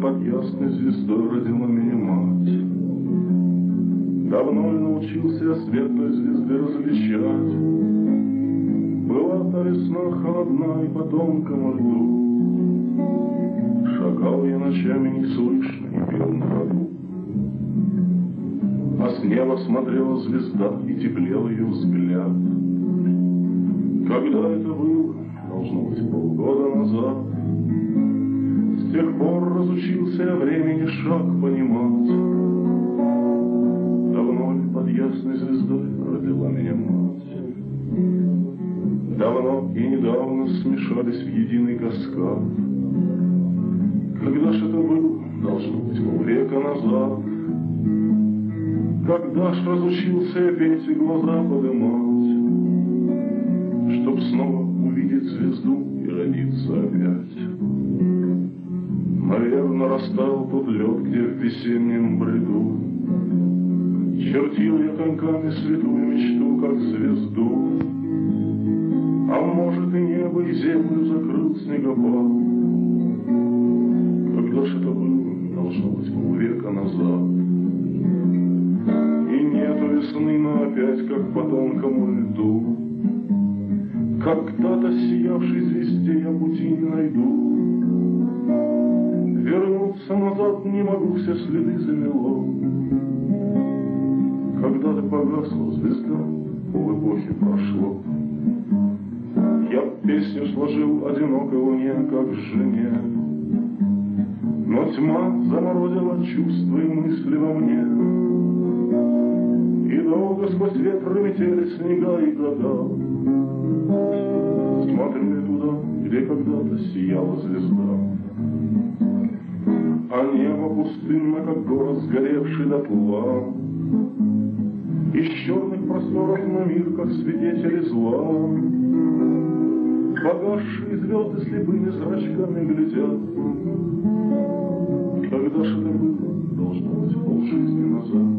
под ясной звездой родила меня мать. Давно ли научился я светлой звезды различать? Была та весна холодна и по тонкому льду. Шагал я ночами неслышно и пел на ходу. А с неба смотрела звезда, и теплел ее взгляд. Когда это было, должно быть, полгода назад. С тех пор разучился я времени шаг понимать. Давно ли под ясной звездой родила меня мать? Давно и недавно смешались в единый каскад. Когда ж это было, должно быть, полвека назад. Когда ж разучился я петь и глаза подымать, чтоб снова увидеть звезду и родиться опять. Наверно, растаял тот лед, где в весеннем бреду чертил я коньками святую мечту, как звезду. А может, и небо, и землю закрыл снегопад. Когда ж это было, должно быть, полвека назад. И нету весны, но опять, как по тонкому льду, когда-то сиявшей звезде я пути не найду. Вернуться назад не могу, все следы замело. Когда-то погасла звезда, полэпохи прошло. Я песню сложил одинокой луне, как жене, но тьма заморозила чувства и мысли во мне. И долго сквозь ветры метели снега и года. Смотрю я туда, где когда-то сияла звезда. А небо пустынно, как город, сгоревший дотла. Из черных просторов на мир, как свидетели зла. Погасшие звезды слепыми зрачками глядят. Когда ж это было, должно быть, полжизни назад.